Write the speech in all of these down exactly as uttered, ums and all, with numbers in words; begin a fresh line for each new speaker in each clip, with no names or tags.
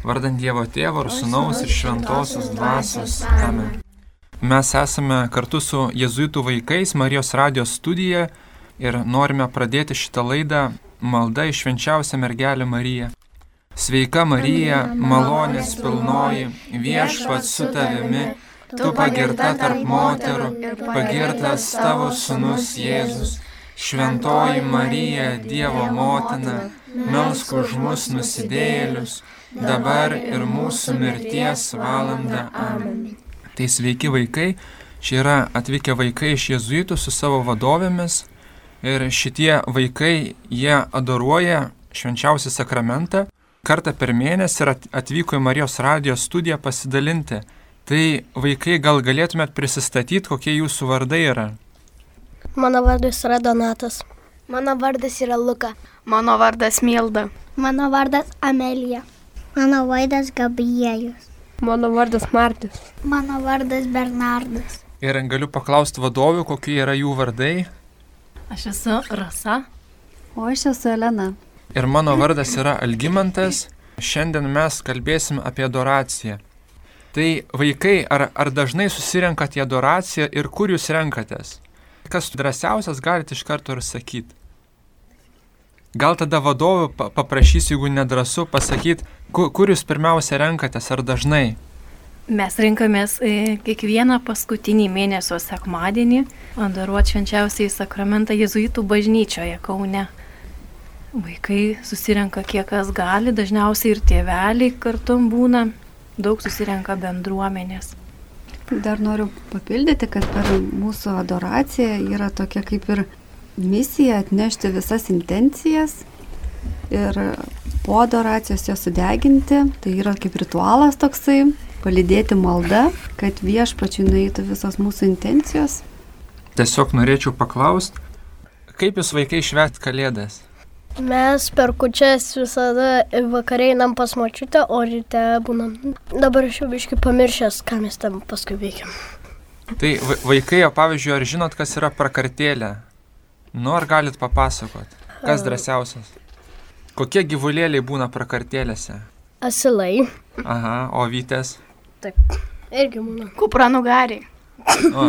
Vardant Dievo Tėvo ir Sūnaus ir Šventosios Dvasios. Amen. Mes esame kartu su Jėzuitų vaikais Marijos radijos studijoje ir norime pradėti šitą laidą malda į švenčiausią mergelę Mariją. Sveika Marija, malonės pilnoji, viešpats su tavimi, tu pagirta tarp moterų ir pagirtas tavo sūnus Jėzus. Šventoji Marija, Dievo motina, melsk už mus nusidėjėlius, dabar ir mūsų mirties valanda. Amen. Tai sveiki vaikai, čia yra atvykę vaikai iš jėzuitų su savo vadovėmis ir šitie vaikai, jie adoruoja švenčiausią sakramentą. Kartą per mėnesį atvyko į Marijos radijos studiją pasidalinti. Tai vaikai, gal galėtumėt prisistatyti, kokie jūsų vardai yra?
Mano vardas yra Donatas.
Mano vardas yra Luka.
Mano vardas Milda.
Mano vardas Amelija.
Mano vardas Gabrielius.
Mano vardas Martis.
Mano vardas Bernardas.
Ir galiu paklausti vadovių, kokie yra jų vardai?
Aš esu Rasa.
O aš esu Elena.
Ir mano vardas yra Algimantas. Šiandien mes kalbėsim apie adoraciją. Tai vaikai, ar, ar dažnai susirenkat į adoraciją ir kur jūs renkatės? Kas drąsiausias, galite iš karto ir sakyti. Gal tada vadovų paprašysiu, jeigu nedrąsu, pasakyti, kur, kur jūs pirmiausia renkatės, ar dažnai?
Mes renkamės kiekvieną paskutinį mėnesio sekmadienį adoruoti švenčiausiąjį sakramentą Jėzuitų bažnyčioje Kaune. Vaikai susirenka kiek kas gali, dažniausiai ir tėveliai kartu būna, daug susirenka bendruomenės.
Dar noriu papildyti, kad per mūsų adoraciją yra tokia kaip ir misija atnešti visas intencijas ir po adoracijos jas sudeginti. Tai yra kaip ritualas toksai, palydėti maldą, kad viešpačiui nueitų visos mūsų intencijos.
Tiesiog norėčiau paklausti, kaip jūs vaikai švęst Kalėdas?
Mes per kūčias visada vakare einam pas močiutę, o ryte būnam. Dabar aš jau biškai pamiršęs, ką mes tam paskui veikiam.
Tai vaikai, o pavyzdžiui, ar žinot, kas yra prakartėlė? Nu, ar galit papasakot? Kas drąsiausias? Kokie gyvulėliai būna prakartėlėse?
Asilai.
Aha, o vytės?
Taip, irgi būna.
Kupranugariai.
O,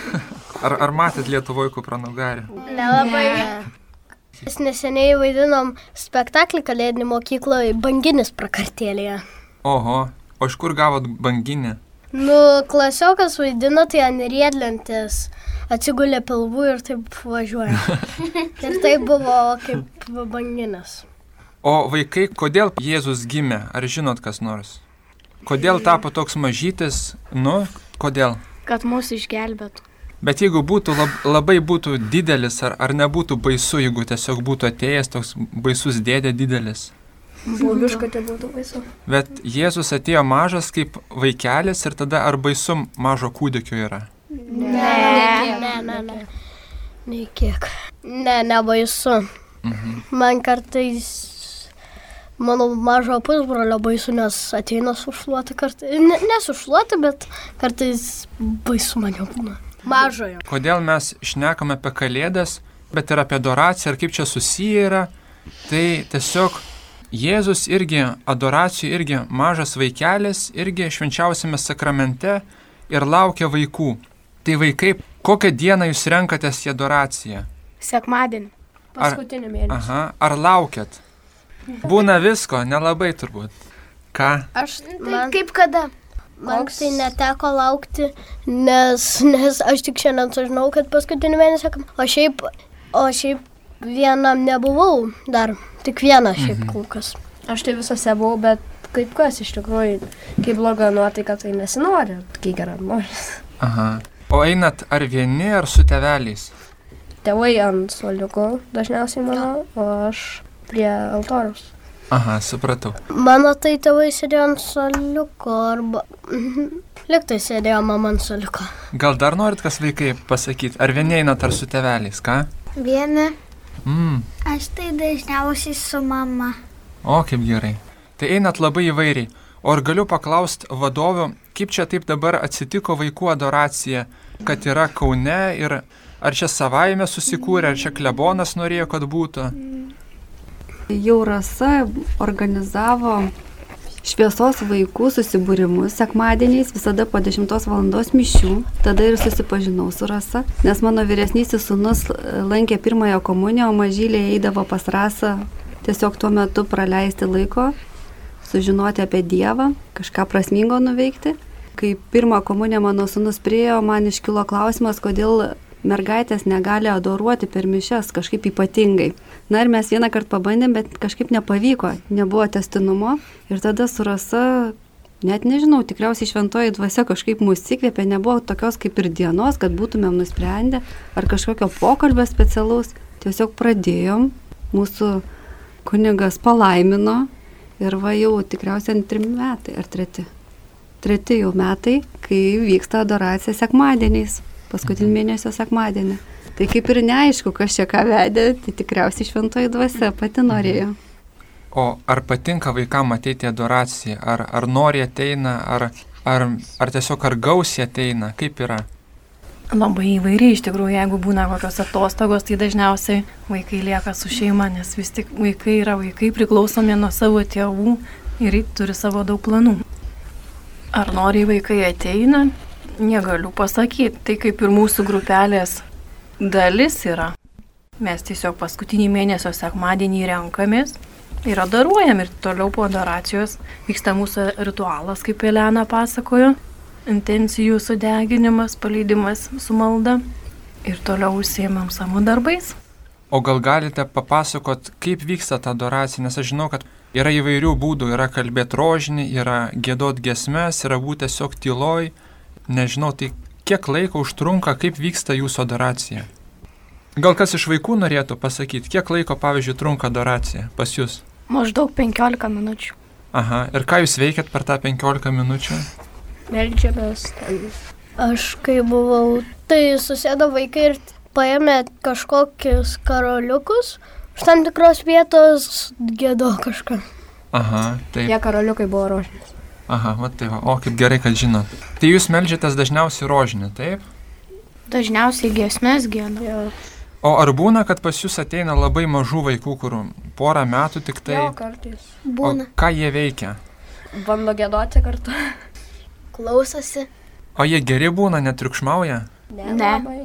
ar, ar matėt Lietuvoje kupranugarį?
Nelabai. Ne. Mes neseniai vaidinom spektaklį kalėdinį mokykloje Banginis prakartėlėje.
Oho, o iš kur gavot banginį?
Nu, klasiokas vaidino, tai ant riedlentės atsigulė pilvų ir taip važiuoja. Ir tai buvo kaip banginis.
O vaikai, kodėl Jėzus gimė? Ar žinot kas nors? Kodėl tapo toks mažytis? Nu, kodėl?
Kad mūsų išgelbėtų.
Bet jeigu būtų lab, labai būtų didelis, ar, ar nebūtų baisu, jeigu tiesiog būtų atėjęs toks baisus dėdė didelis?
Būbiškai tai būtų baisu.
Bet Jėzus atėjo mažas kaip vaikelis ir tada ar baisu mažo kūdikio yra?
Ne, ne, ne, ne, ne. Nei kiek. Ne, ne baisu. Mhm. Man kartais, mano mažo pusbrolio baisu, nes ateina sušluoti kartais. Ne, nesušluoti, bet kartais baisu man jau būna. Mažojo.
Kodėl mes šnekame apie Kalėdas, bet ir apie adoraciją, ir kaip čia susiję yra, tai tiesiog Jėzus irgi, adoracijų irgi mažas vaikelis, irgi švenčiausiame sakramente ir laukia vaikų. Tai vaikai, kokią dieną jūs renkatės į adoraciją?
Sekmadienį.
Paskutinį mėnesį.
Aha, ar laukiat? Būna visko, nelabai turbūt. Ką?
Aš,
man, kaip kada?
Man tai neteko laukti, nes, nes aš tik šiandien sužinau, kad paskutinį mėnesį, o šiaip, o šiaip vienam nebuvau dar, tik vieną šiaip kol kas.
Aš tai visose buvau, bet kaip kas iš tikrųjų, kai bloga nuotaika, tai nesinori, kai gera noris.
Aha. O einat ar vieni, ar su tėveliais?
Tėvai ant suoliuko dažniausiai mano, o aš prie altoriaus.
Aha, supratau.
Mano tai tėvai sėdėjo ant suoliuko, arba liktai sėdėjo mama ant suoliuko.
Gal dar norit kas vaikai pasakyti, ar vieni einat ar su tėveliais, ką?
Vieni.
Mm.
Aš tai dažniausiai su mama.
O, kaip gerai. Tai einat labai įvairiai. O ar galiu paklausti vadovių, kaip čia taip dabar atsitiko vaikų adoracija, kad yra Kaune ir ar čia savaime susikūrė, ar čia klebonas norėjo, kad būtų?
Jau Rasa organizavo šviesos vaikų susibūrimus sekmadieniais, visada po dešimtos valandos mišių. Tada ir susipažinau su Rasa, nes mano vyresnysis sūnus lankė pirmąją komuniją, o mažylė eidavo pas Rasą tiesiog tuo metu praleisti laiko, sužinoti apie Dievą, kažką prasmingo nuveikti. Kai pirmą komuniją mano sūnus priėjo, man iškilo klausimas, kodėl mergaitės negali adoruoti per mišias kažkaip ypatingai. Na ir mes vieną kartą pabandėm, bet kažkaip nepavyko, nebuvo tęstinumo. Ir tada su Rasa, net nežinau, tikriausiai šventoji dvasia kažkaip mus įkvėpė, nebuvo tokios kaip ir dienos, kad būtumėm nusprendę ar kažkokio pokalbio specialaus. Tiesiog pradėjom, mūsų kunigas palaimino ir va jau tikriausiai antri metai ar treti. Treti jau metai, kai vyksta adoracija sekmadieniais. Paskutinį mėnesio sekmadienį. Tai kaip ir neaišku, kas čia ką vedė, tai tikriausiai šventoji dvasia pati norėjo.
O ar patinka vaikam ateiti į adoraciją? Ar, ar nori ateina, ar, ar, ar tiesiog ar gausiai ateina? Kaip yra?
Labai įvairiai, iš tikrųjų, jeigu būna kokios atostogos, tai dažniausiai vaikai lieka su šeima, nes vis tik vaikai yra vaikai priklausomi nuo savo tėvų ir turi savo daug planų. Ar nori vaikai ateina? Negaliu pasakyti, tai kaip ir mūsų grupelės dalis yra. Mes tiesiog paskutinį mėnesio sekmadienį renkamės ir adoruojam ir toliau po adoracijos vyksta mūsų ritualas, kaip Elena pasakojo, intencijų sudeginimas, paleidimas su malda ir toliau užsiėmam savo darbais.
O gal galite papasakot, kaip vyksta ta adoracija, nes aš žinau, kad yra įvairių būdų, yra kalbėti rožinį, yra giedot giesmes, yra būti tiesiog tyloj. Nežinau, tai kiek laiko užtrunka, kaip vyksta jūsų adoracija? Gal kas iš vaikų norėtų pasakyti, kiek laiko, pavyzdžiui, trunka adoracija pas jūs?
Maždaug penkiolika minučių.
Aha, ir ką jūs veikiat per tą penkiolika minučių?
Meldžiamės. Aš kai buvau, tai susėdo vaikai ir paėmė kažkokius karoliukus, iš tam tikros vietos gėdo kažką.
Aha, taip.
Tie karoliukai buvo rožinis.
Aha, va tai va, o kaip gerai, kad žinot. Tai jūs meldžiatės dažniausiai rožinį, taip?
Dažniausiai giesmės gieda.
O ar būna, kad pas jūs ateina labai mažų vaikų, kur porą metų tik tai...
Jo, kartais.
Būna.
O ką jie veikia?
Bando giedoti kartu.
Klausosi.
O jie geri būna, netriukšmauja?
Ne.
Ne.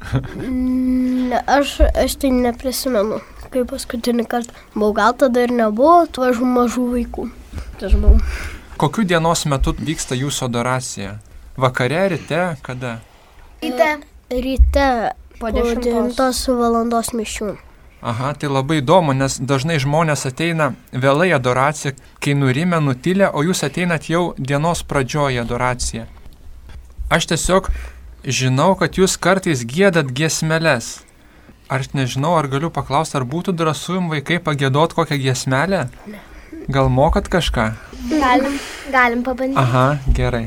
Ne, aš, aš tai neprisimenu, kai paskutinį kartą buvau, gal tada ir nebuvo, tvažu mažų vaikų. Tai aš buvau.
Kokiu dienos metu vyksta jūsų adoracija? Vakare, ryte, kada?
Ryte.
Ryte
Po
po
dešimtos.
devintos valandos mišių.
Aha, tai labai įdomu, nes dažnai žmonės ateina vėlai adoraciją, kai nurimę, nutilę, o jūs ateinat jau dienos pradžioje adoraciją. Aš tiesiog žinau, kad jūs kartais giedat giesmeles. Ar nežinau, ar galiu paklausti, ar būtų drąsu jums vaikai pagėdot kokią giesmelę?
Ne.
Gal mokat kažką?
Galim, galim pabandyti.
Aha, gerai.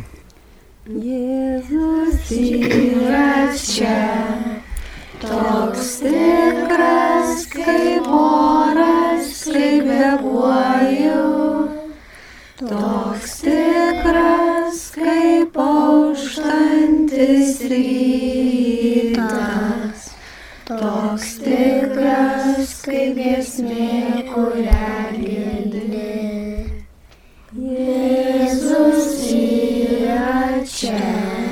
Jėzus yra čia, toks tikras kaip oras, kaip kvėpuoju, toks tikras kaip auštantis rytas, toks tikras kaip giesmė, kurią giedi. Jėzus yra čia,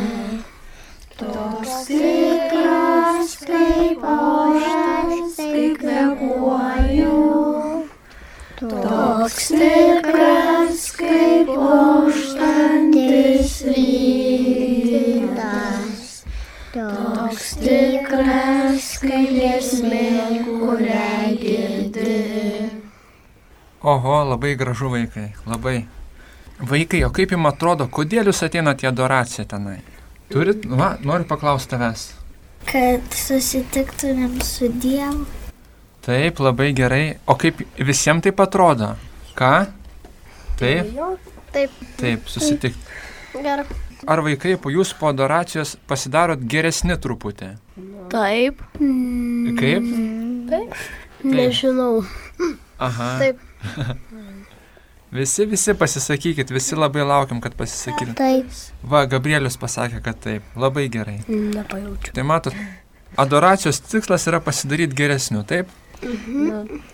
toks tikras kaip oras, kaip kvėpuoju, toks tikras kaip auštantis rytas, toks tikras kaip giesmė, kurią giedi.
Oho, labai gražu vaikai, labai. Vaikai, o kaip jums atrodo, kodėl jūs ateinate į adoraciją tenai? Turit, va, noriu paklausti tavęs.
Kad susitiktumėm su Dievu.
Taip, labai gerai. O kaip visiems taip atrodo? Ką? Taip?
Taip.
Taip, susitikti.
Gerai.
Ar vaikai po jūsų po adoracijos pasidarot geresni truputį?
Taip.
Kaip?
Taip. Nežinau.
Aha.
Taip.
Visi, visi pasisakykit, visi labai laukiam, kad pasisakytum.
Taip.
Va, Gabrielius pasakė, kad taip. Labai gerai.
Nepajaučiu.
Tai matot, adoracijos tikslas yra pasidaryti geresniu, taip?
Mhm. Taip.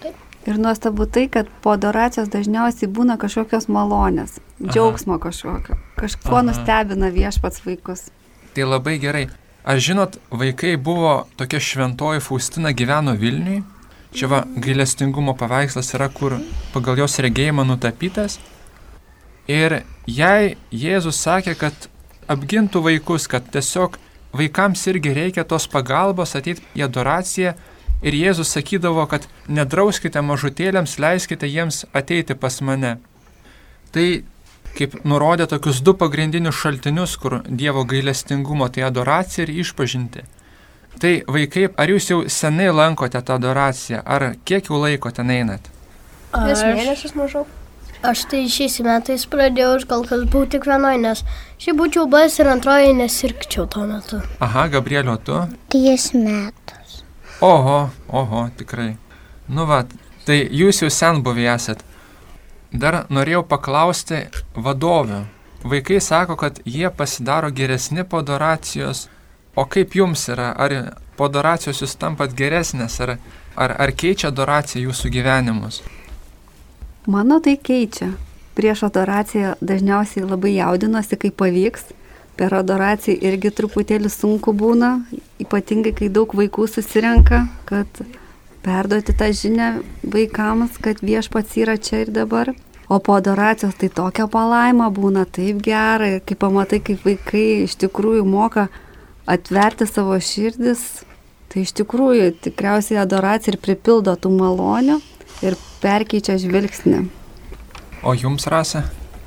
Ir nuostabu tai, kad po adoracijos dažniausiai būna kažkokios malonės, džiaugsmo kažkokio, kažko Aha. nustebina viešpats vaikus.
Tai labai gerai. Ar žinot, vaikai buvo tokia šventoji Faustina gyveno Vilniui? Čia va, gailestingumo paveikslas yra, kur pagal jos regėjimą nutapytas. Ir jai Jėzus sakė, kad apgintų vaikus, kad tiesiog vaikams irgi reikia tos pagalbos ateiti į adoraciją. Ir Jėzus sakydavo, kad nedrauskite mažutėliams, leiskite jiems ateiti pas mane. Tai kaip nurodė tokius du pagrindinius šaltinius, kur Dievo gailestingumo, tai adoracija ir išpažinti. Tai vaikai, ar jūs jau senai lankote tą adoraciją, ar kiek jau laiko ten einat?
Vis mėnesius mažau.
Aš tai šiais metais pradėjau, aš gal kas buvau tik vienoj, nes šiaip būčiau buvęs ir antroji nesirgčiau tuo metu.
Aha, Gabrielio, tu?
Tris metus.
Oho, oho, tikrai. Nu va, tai jūs jau senbuviai esat. Dar norėjau paklausti vadovių. Vaikai sako, kad jie pasidaro geresni po adoracijos. O kaip jums yra? Ar po adoracijos jūs tampat geresnės? Ar, ar, ar keičia adoracija jūsų gyvenimus?
Mano tai keičia. Prieš adoraciją dažniausiai labai jaudinosi, kaip pavyks. Per adoraciją irgi truputėlį sunku būna, ypatingai kai daug vaikų susirenka, kad perduoti tą žinią vaikams, kad viešpats yra čia ir dabar. O po adoracijos tai tokia palaima būna, taip gera, ir kai pamatai, kaip vaikai iš tikrųjų moka atverti savo širdis, tai iš tikrųjų tikriausiai adoracija ir pripildo tų malonių ir perkeičia žvilgsnį.
O jums, Rasa?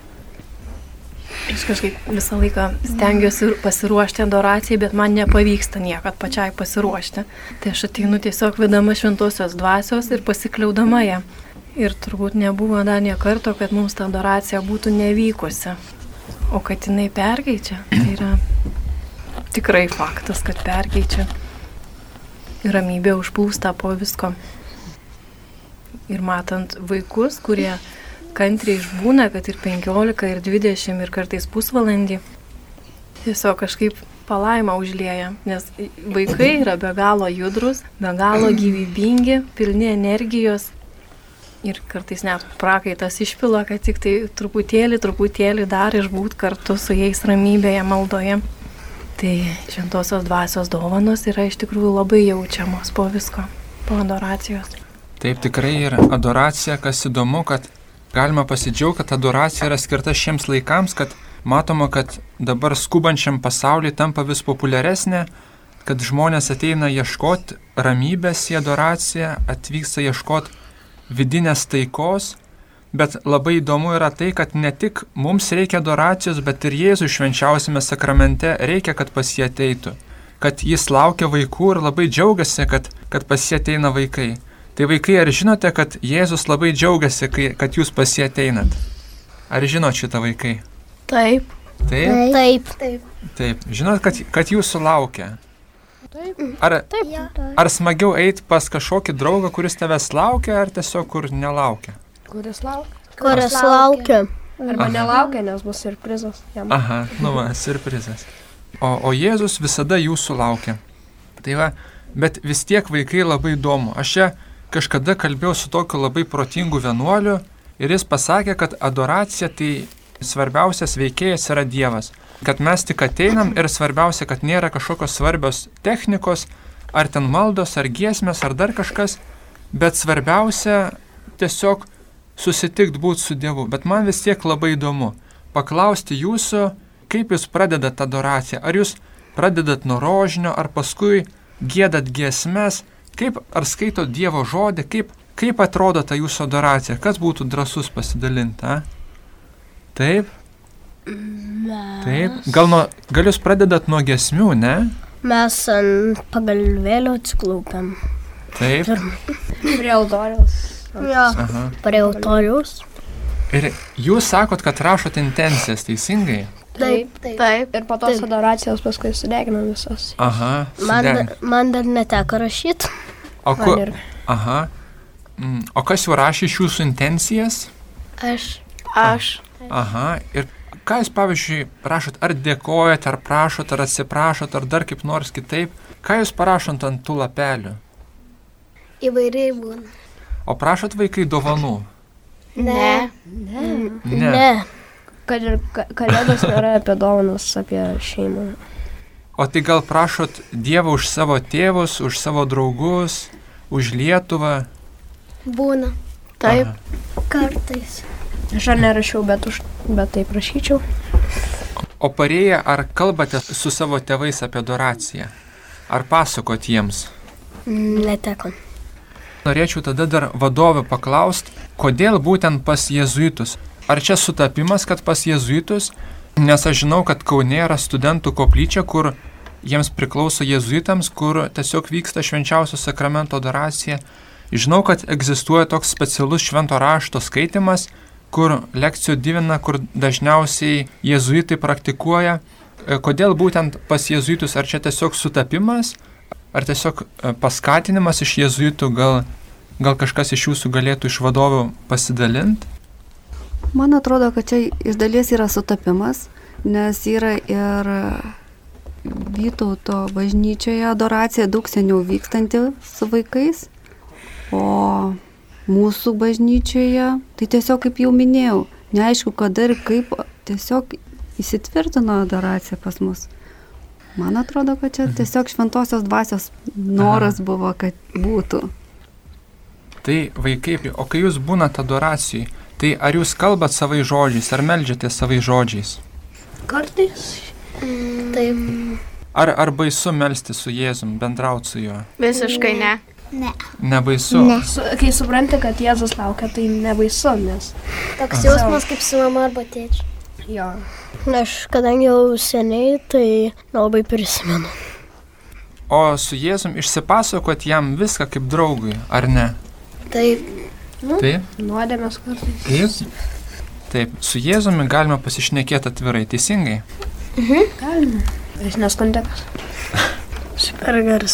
Aš kažkaip visą laiką stengiuosi pasiruošti adoracijai, bet man nepavyksta niekad pačiai pasiruošti. Tai aš ateinu tiesiog vedama šventosios dvasios ir pasikliaudama ją. Ir turbūt nebuvo dar nie karto, kad mums ta adoracija būtų nevykusi. O kad jinai perkeičia, tai yra tikrai faktas, kad perkeičia. Ir ramybė užplūsta po visko. Ir matant vaikus, kurie kantriai išbūna, kad ir penkiolika, ir dvidešimt, ir kartais pusvalandį, tiesiog kažkaip palaima užlieja, nes vaikai yra be galo judrus, be galo gyvybingi, pilni energijos ir kartais net prakaitas išpila, kad tik tai truputėlį, truputėlį dar išbūt kartu su jais ramybėje, maldoje. Tai šventosios dvasios dovanos yra iš tikrųjų labai jaučiamos po visko, po adoracijos.
Taip, tikrai ir adoracija, kas įdomu, kad galima pasidžiaugti, kad adoracija yra skirta šiems laikams, kad matoma, kad dabar skubančiam pasauliui tampa vis populiaresnė, kad žmonės ateina ieškoti ramybės į adoraciją, atvyksta ieškoti vidinės taikos, bet labai įdomu yra tai, kad ne tik mums reikia adoracijos, bet ir Jėzui švenčiausiame sakramente reikia, kad pas jį ateitų, kad jis laukia vaikų ir labai džiaugiasi, kad, kad pas jį ateina vaikai. Tai vaikai, ar žinote, kad Jėzus labai džiaugiasi, kai, kad jūs pas jį ateinat? Ar žinot šitą vaikai?
Taip.
Taip?
Taip.
Taip.
Taip. Žinot, kad, kad jūsų laukia?
Taip.
Ar,
Taip.
ar smagiau eiti pas kažkokį draugą, kuris tavęs laukia, ar tiesiog kur nelaukia?
Kuris laukia?
Kuris laukia.
Arba
Aha.
nelaukia, nes bus siurprizas jam.
Aha, nu va, siurprizas. O, o Jėzus visada jūsų laukia. Tai va, bet vis tiek vaikai labai įdomu. Aš čia kažkada kalbėjau su tokiu labai protingu vienuoliu ir jis pasakė, kad adoracija tai svarbiausias veikėjas yra Dievas. Kad mes tik ateinam ir svarbiausia, kad nėra kažkokios svarbios technikos, ar ten maldos, ar giesmės, ar dar kažkas, bet svarbiausia tiesiog susitikti būti su Dievu. Bet man vis tiek labai įdomu paklausti jūsų, kaip jūs pradedat adoraciją. Ar jūs pradedat nuo rožinio, ar paskui giedat giesmes, kaip ar skaitot Dievo žodį, kaip, kaip atrodo ta jūsų adoracija, kas būtų drąsus pasidalinti, a? Taip?
Mes.
Taip. Gal, nuo, gal jūs pradedat nuo giesmių, ne?
Mes ant pagalvėlio atsiklaupiam.
Taip.
Prie altoriaus.
Ja,
Aha.
prie autoriaus.
Ir jūs sakot, kad rašot intencijas, teisingai?
Taip.
Taip.
Taip.
Ir po tos
Taip.
adoracijos paskui sudeginam visas.
Aha.
Man,
sudeg-
da, man dar neteko rašyti.
O, ku,
Man ir
aha. Mm, o kas jau rašė iš jūsų intencijas?
Aš.
Aš.
Aha. Ir ką jūs, pavyzdžiui, rašot, ar dėkojat, ar prašot, ar atsiprašot, ar dar kaip nors kitaip? Ką jūs parašot ant tų lapelių?
Įvairiai būna.
O prašot vaikai dovanų?
Ne.
Ne.
Ne.
Ne.
Kad ir ka- kalėdos nėra apie dovanas, apie šeimą.
O tai gal prašot Dievą už savo tėvus, už savo draugus, už Lietuvą?
Būna.
Taip.
Aha.
Kartais.
Aš ar nerašiau, bet, už, bet tai prašyčiau.
O parėję, ar kalbate su savo tėvais apie adoraciją? Ar pasakot jiems?
Neteko.
Norėčiau tada dar vadovų paklausti, kodėl būtent pas jėzuitus? Ar čia sutapimas, kad pas jėzuitus? Nes aš žinau, kad Kaune yra studentų koplyčia, kur jiems priklauso jėzuitams, kur tiesiog vyksta švenčiausio sakramento adoracija. Žinau, kad egzistuoja toks specialus švento rašto skaitimas, kur lekcijų divina, kur dažniausiai jėzuitai praktikuoja. Kodėl būtent pas jėzuitus? Ar čia tiesiog sutapimas? Ar tiesiog paskatinimas iš jėzuitų? Gal, gal kažkas iš jūsų galėtų iš vadovų pasidalinti?
Man atrodo, kad čia iš dalies yra sutapimas, nes yra ir Vytauto bažnyčioje adoracija daug seniau vykstanti su vaikais, o mūsų bažnyčioje, tai tiesiog, kaip jau minėjau, neaišku, kada ir kaip tiesiog įsitvirtino adoracija pas mus. Man atrodo, kad čia tiesiog šventosios dvasios noras Aha. buvo, kad būtų.
Tai vaikai, o kai jūs būnate adoracijai, tai ar jūs kalbat savai žodžiais, ar meldžiate savai žodžiais?
Kartais.
Mm. Taip.
Ar, ar baisu melsti su Jėzum, bendrauti su juo?
Visiškai ne.
Ne.
Nebaisu?
Ne.
Su, kai supranti, kad Jėzus laukia, tai nebaisu, nes...
Toks jausmas kaip su mama arba tėčiu.
Jo.
Aš kadangi jau seniai, tai nelabai prisimenu.
O su Jėzum išsipasakot jam viską kaip draugui, ar ne?
Taip.
Nu,
Taip?
Nuodėmės kartais.
Taip. Taip, su Jėzumi galima pasišnekėti atvirai, teisingai?
Mhm. Galima. Jis neskontekas.
Super geras.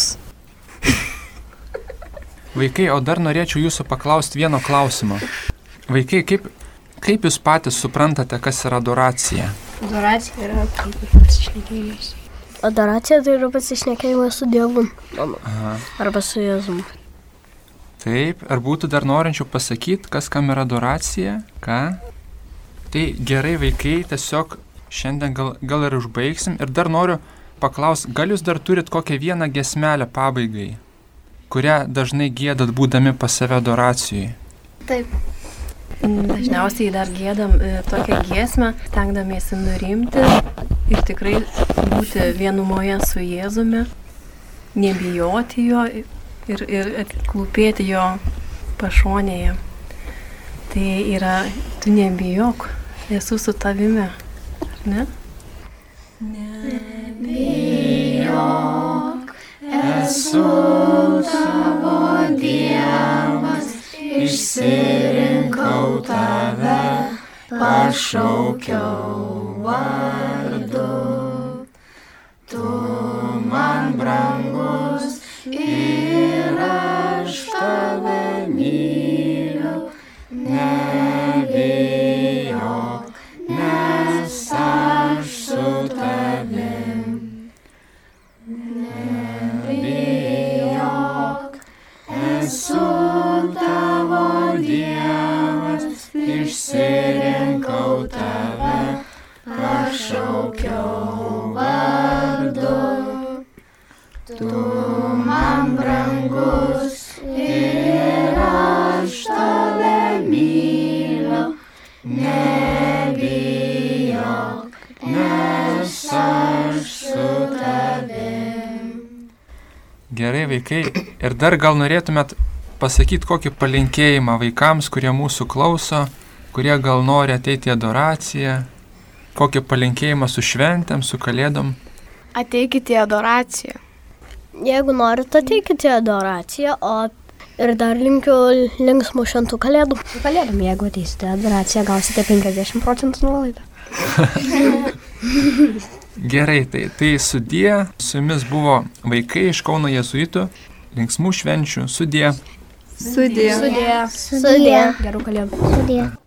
Vaikai, o dar norėčiau jūsų paklausti vieno klausimo. Vaikai, kaip, kaip jūs patys suprantate, kas yra adoracija?
Adoracija yra kaip pasišnekėjimas.
Adoracija tai yra pasišnekėjimas su Dievu. Mama.
Aha.
Arba su Jėzumi.
Taip, ar būtų dar norinčių pasakyti, kas kam yra adoracija? Ką? Tai gerai, vaikai, tiesiog šiandien gal, gal ir užbaigsim. Ir dar noriu paklausti, gal jūs dar turit kokią vieną giesmelę pabaigai, kurią dažnai giedat būdami pas save adoracijai?
Taip.
Dažniausiai dar giedam e, tokią giesmę, stengdamiesi nurimti ir tikrai būti vienumoje su Jėzumi, nebijoti jo ir, ir atklūpėti jo pašonėje. Tai yra, tu nebijok, esu su tavimi, ar ne?
Nebijok, esu tavo Dievas, išsirinkau tave, pašaukiau vardu. Tu man brangus ir aš tave myliu, nebijok, nes aš su tavim. Nebijok, esu tavo Dievas, išsirinkau tave, pašaukiau vardu. Tu man brangus ir aš tave myliu, nebijok, nes aš su tavim.
Gerai, vaikai, ir dar gal norėtumėt pasakyti kokį palinkėjimą vaikams, kurie mūsų klauso, kurie gal nori ateiti į adoraciją, kokį palinkėjimą su šventėm, su kalėdom.
Ateikite į adoraciją.
Jeigu norite, ateikite į adoraciją, o ir dar linkiu linksmų šventų kalėdų.
Kalėdom, jeigu ateisite į adoraciją, gausite penkiasdešimt procentų nuolaidą.
Gerai, tai, tai sudie, su jumis buvo vaikai iš Kauno jėzuitų, linksmų švenčių, sudie.
Sudie.
Sudie.
Sudie.
Gerų kalėdų.
Sudie.